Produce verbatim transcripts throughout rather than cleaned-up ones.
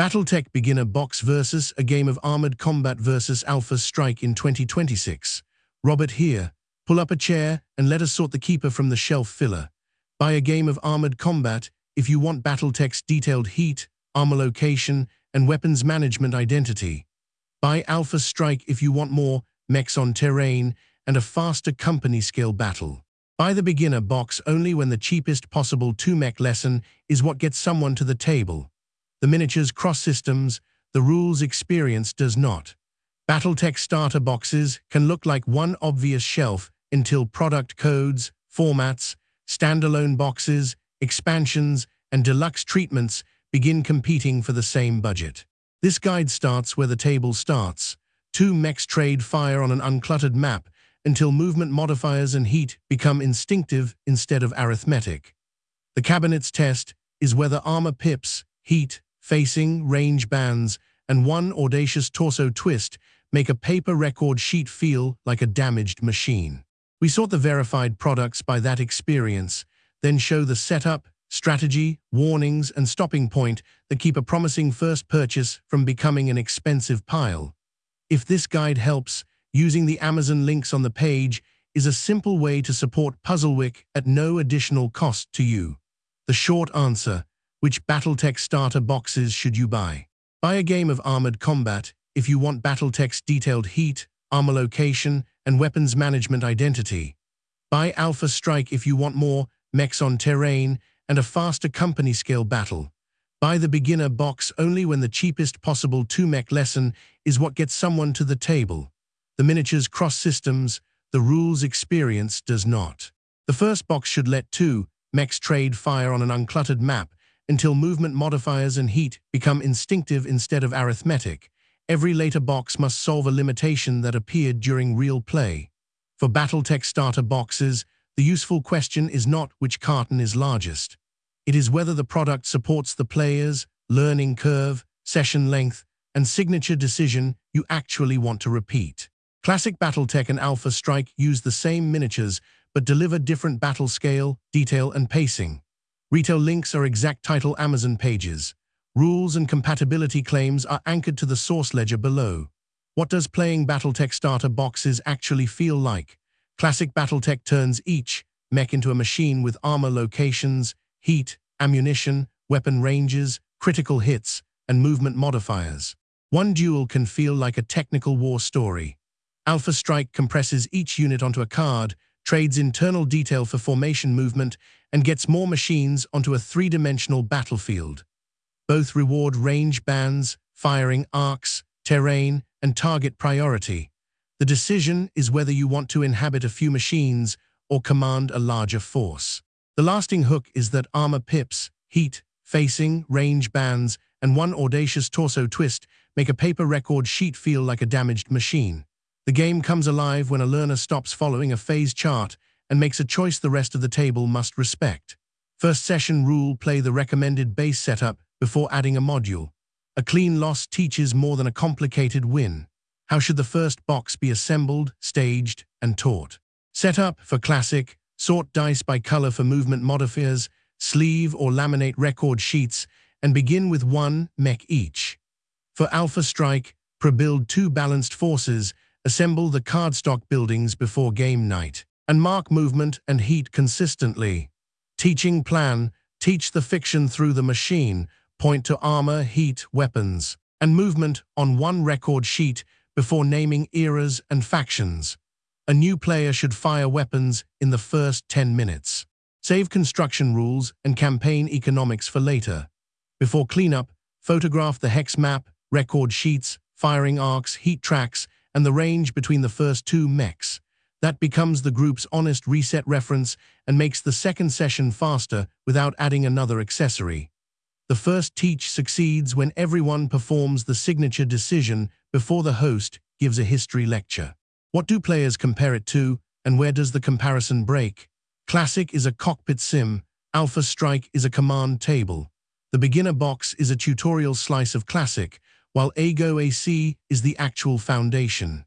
Battletech Beginner Box versus a game of Armored Combat versus Alpha Strike in twenty twenty-six. Robert here. Pull up a chair and let us sort the keeper from the shelf filler. Buy a game of Armored Combat if you want Battletech's detailed heat, armor location, and weapons management identity. Buy Alpha Strike if you want more mechs on terrain and a faster company-scale battle. Buy the beginner box only when the cheapest possible two-mech lesson is what gets someone to the table. The miniatures cross systems, the rules experience does not. Battletech starter boxes can look like one obvious shelf until product codes, formats, standalone boxes, expansions, and deluxe treatments begin competing for the same budget. This guide starts where the table starts. Two mechs trade fire on an uncluttered map until movement modifiers and heat become instinctive instead of arithmetic. The cabinet's test is whether armor pips, heat, facing, range bands, and one audacious torso twist make a paper record sheet feel like a damaged machine. We sort the verified products by that experience, then show the setup, strategy, warnings, and stopping point that keep a promising first purchase from becoming an expensive pile. If this guide helps, using the Amazon links on the page is a simple way to support Puzzlewick at no additional cost to you. The short answer: which Battletech starter boxes should you buy? Buy a game of Armored Combat if you want Battletech's detailed heat, armor location, and weapons management identity. Buy Alpha Strike if you want more mechs on terrain and a faster company-scale battle. Buy the beginner box only when the cheapest possible two-mech lesson is what gets someone to the table. The miniatures cross systems, the rules experience does not. The first box should let two mechs trade fire on an uncluttered map until movement modifiers and heat become instinctive instead of arithmetic. Every later box must solve a limitation that appeared during real play. For Battletech starter boxes, the useful question is not which carton is largest. It is whether the product supports the player's learning curve, session length, and signature decision you actually want to repeat. Classic Battletech and Alpha Strike use the same miniatures but deliver different battle scale, detail, and pacing. Retail links are exact title Amazon pages. Rules and compatibility claims are anchored to the source ledger below. What does playing Battletech starter boxes actually feel like? Classic Battletech turns each mech into a machine with armor locations, heat, ammunition, weapon ranges, critical hits, and movement modifiers. One duel can feel like a technical war story. Alpha Strike compresses each unit onto a card, trades internal detail for formation movement, and gets more machines onto a three-dimensional battlefield. Both reward range bands, firing arcs, terrain, and target priority. The decision is whether you want to inhabit a few machines or command a larger force. The lasting hook is that armor pips, heat, facing, range bands, and one audacious torso twist make a paper record sheet feel like a damaged machine. The game comes alive when a learner stops following a phase chart and makes a choice the rest of the table must respect. First session rule: play the recommended base setup before adding a module. A clean loss teaches more than a complicated win. How should the first box be assembled, staged, and taught? Setup: for Classic, sort dice by color for movement modifiers, sleeve or laminate record sheets, and begin with one mech each. For Alpha Strike, pre-build two balanced forces, assemble the cardstock buildings before game night, and mark movement and heat consistently. Teaching plan: teach the fiction through the machine, point to armor, heat, weapons, and movement on one record sheet before naming eras and factions. A new player should fire weapons in the first ten minutes. Save construction rules and campaign economics for later. Before cleanup, photograph the hex map, record sheets, firing arcs, heat tracks, and the range between the first two mechs. That becomes the group's honest reset reference and makes the second session faster without adding another accessory. The first teach succeeds when everyone performs the signature decision before the host gives a history lecture. What do players compare it to, and where does the comparison break? Classic is a cockpit sim, Alpha Strike is a command table. The beginner box is a tutorial slice of Classic, while Ago A C is the actual foundation.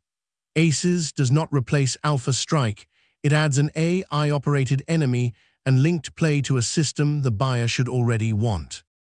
Aces does not replace Alpha Strike, it adds an A I-operated enemy and linked play to a system the buyer should already want.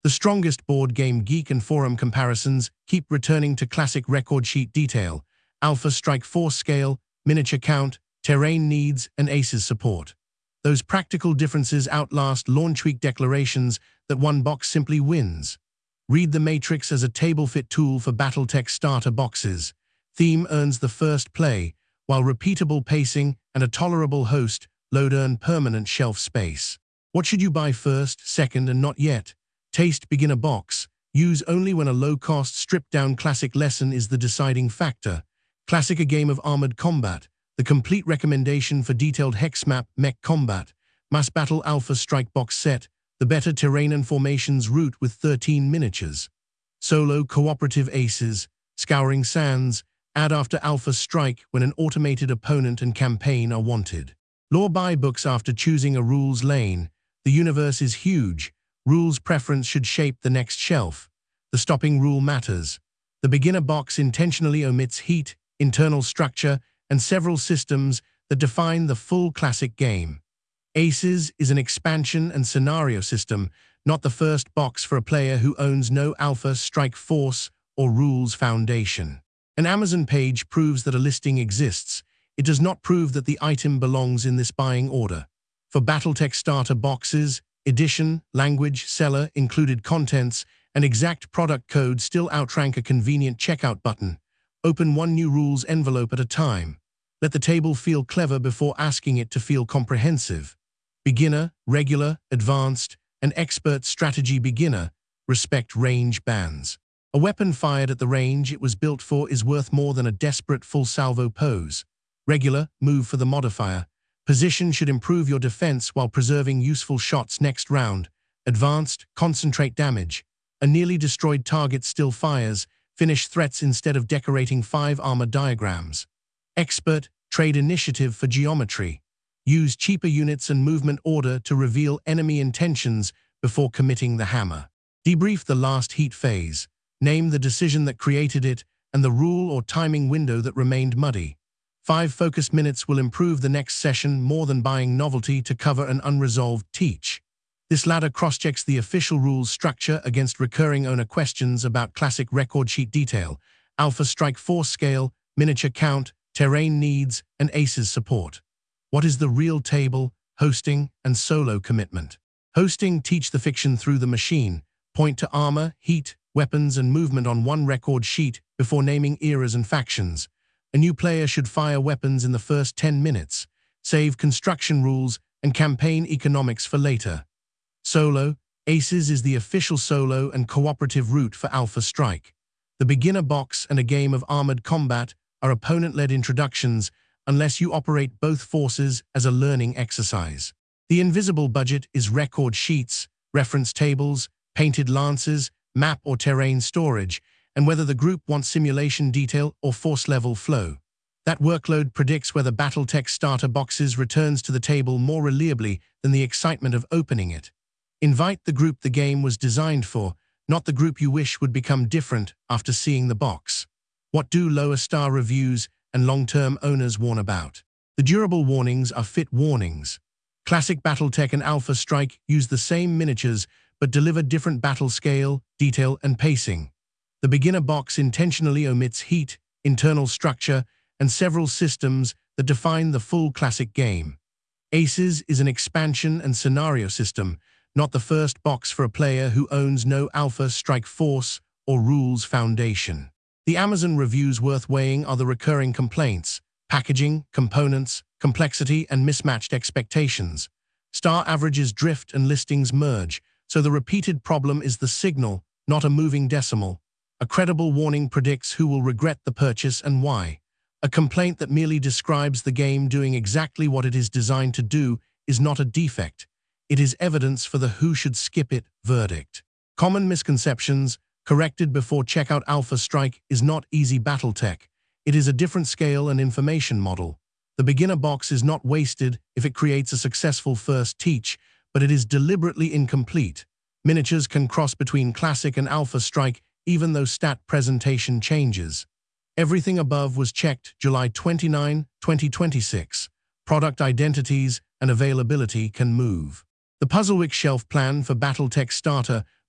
The strongest board game geek and forum comparisons keep returning to classic record sheet detail, Alpha Strike Force scale, miniature count, terrain needs, and ACES support. Those practical differences outlast launch week declarations that one box simply wins. Read the Matrix as a table-fit tool for BattleTech starter boxes. Theme earns the first play, while repeatable pacing and a tolerable host load earn permanent shelf space. What should you buy first, second, and not yet? Taste beginner box. Use only when a low-cost, stripped-down classic lesson is the deciding factor. Classic A Game of Armored Combat. The complete recommendation for detailed hex map mech combat. Mass Battle Alpha Strike box set. The better terrain and formations route with thirteen miniatures. Solo cooperative aces. Scouring Sands. Add after Alpha Strike when an automated opponent and campaign are wanted. Lore buy books after choosing a rules lane. The universe is huge. Rules preference should shape the next shelf. The stopping rule matters. The beginner box intentionally omits heat, internal structure, and several systems that define the full classic game. ACES is an expansion and scenario system, not the first box for a player who owns no Alpha Strike Force or Rules Foundation. An Amazon page proves that a listing exists. It does not prove that the item belongs in this buying order. For BattleTech starter boxes, edition, language, seller, included contents, and exact product code still outrank a convenient checkout button. Open one new rules envelope at a time. Let the table feel clever before asking it to feel comprehensive. Beginner, regular, advanced, and expert strategy beginner. Respect range bands. A weapon fired at the range it was built for is worth more than a desperate full salvo pose. Regular, move for the modifier. Position should improve your defense while preserving useful shots next round. Advanced, concentrate damage. A nearly destroyed target still fires. Finish threats instead of decorating five armor diagrams. Expert, trade initiative for geometry. Use cheaper units and movement order to reveal enemy intentions before committing the hammer. Debrief the last heat phase. Name the decision that created it and the rule or timing window that remained muddy. Five focused minutes will improve the next session more than buying novelty to cover an unresolved teach. This ladder cross-checks the official rules structure against recurring owner questions about classic record sheet detail, Alpha Strike Force scale, miniature count, terrain needs, and ACES support. What is the real table, hosting, and solo commitment? Hosting teach the fiction through the machine, point to armor, heat, weapons, and movement on one record sheet before naming eras and factions. A new player should fire weapons in the first ten minutes, save construction rules and campaign economics for later. Solo, ACES is the official solo and cooperative route for Alpha Strike. The beginner box and A Game of Armored Combat are opponent-led introductions unless you operate both forces as a learning exercise. The invisible budget is record sheets, reference tables, painted lances, map or terrain storage, and whether the group wants simulation detail or force-level flow. That workload predicts whether BattleTech starter boxes returns to the table more reliably than the excitement of opening it. Invite the group the game was designed for, not the group you wish would become different after seeing the box. What do lower star reviews and long-term owners warn about? The durable warnings are fit warnings. Classic BattleTech and Alpha Strike use the same miniatures but deliver different battle scale, detail, and pacing. The beginner box intentionally omits heat, internal structure, and several systems that define the full classic game. ACES is an expansion and scenario system, not the first box for a player who owns no Alpha Strike Force or Rules Foundation. The Amazon reviews worth weighing are the recurring complaints: packaging, components, complexity, and mismatched expectations. Star averages drift and listings merge, so the repeated problem is the signal, not a moving decimal. A credible warning predicts who will regret the purchase and why. A complaint that merely describes the game doing exactly what it is designed to do is not a defect. It is evidence for the who should skip it verdict. Common misconceptions, corrected before checkout: Alpha Strike is not easy BattleTech. It is a different scale and information model. The beginner box is not wasted if it creates a successful first teach, but it is deliberately incomplete. Miniatures can cross between Classic and Alpha Strike even though stat presentation changes. Everything above was checked July twenty-ninth, twenty twenty-six. Product identities and availability can move. The Puzzlewick shelf plan for BattleTech starter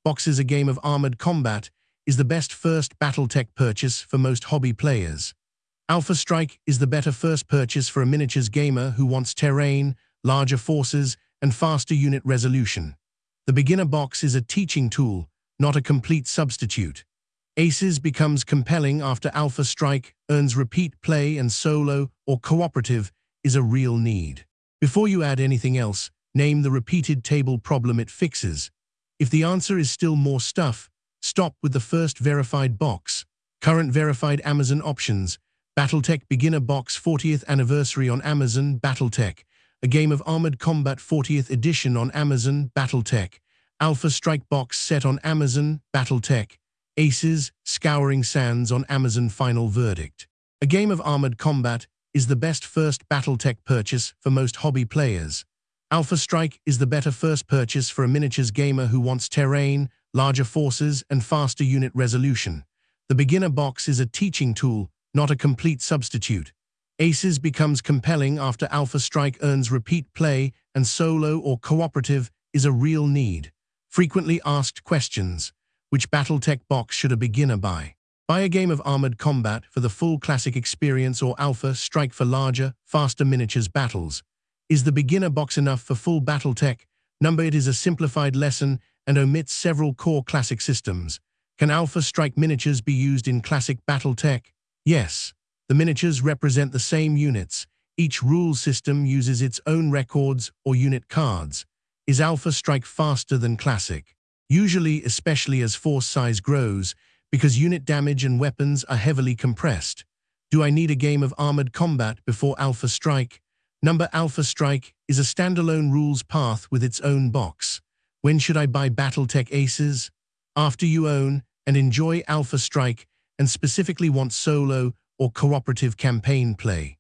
Boxes: a game of armored combat, is the best first Battletech purchase for most hobby players. Alpha Strike is the better first purchase for a miniatures gamer who wants terrain, larger forces, and faster unit resolution. The beginner box is a teaching tool, not a complete substitute. Aces becomes compelling after Alpha Strike earns repeat play, and solo or cooperative is a real need. Before you add anything else, name the repeated table problem it fixes. If the answer is still more stuff, stop with the first verified box. Current verified Amazon options: Battletech Beginner Box fortieth Anniversary on Amazon Battletech, a game of armored combat fortieth Edition on Amazon Battletech, Alpha Strike Box Set on Amazon Battletech, Aces, Scouring Sands on Amazon Final Verdict. A game of armored combat is the best first Battletech purchase for most hobby players. Alpha Strike is the better first purchase for a miniatures gamer who wants terrain, larger forces, and faster unit resolution. The beginner box is a teaching tool, not a complete substitute. Aces becomes compelling after Alpha Strike earns repeat play, and solo or cooperative is a real need. Frequently asked questions: which Battletech box should a beginner buy? Buy a game of armored combat for the full classic experience, or Alpha Strike for larger, faster miniatures battles. Is the beginner box enough for full Battletech? Number it is a simplified lesson and omits several core classic systems. Can Alpha Strike miniatures be used in classic Battletech? Yes. The miniatures represent the same units. Each rule system uses its own records or unit cards. Is Alpha Strike faster than classic? Usually, especially as force size grows, because unit damage and weapons are heavily compressed. Do I need a game of armored combat before Alpha Strike? Number Alpha Strike is a standalone rules path with its own box. When should I buy Battletech Aces? After you own and enjoy Alpha Strike and specifically want solo or cooperative campaign play.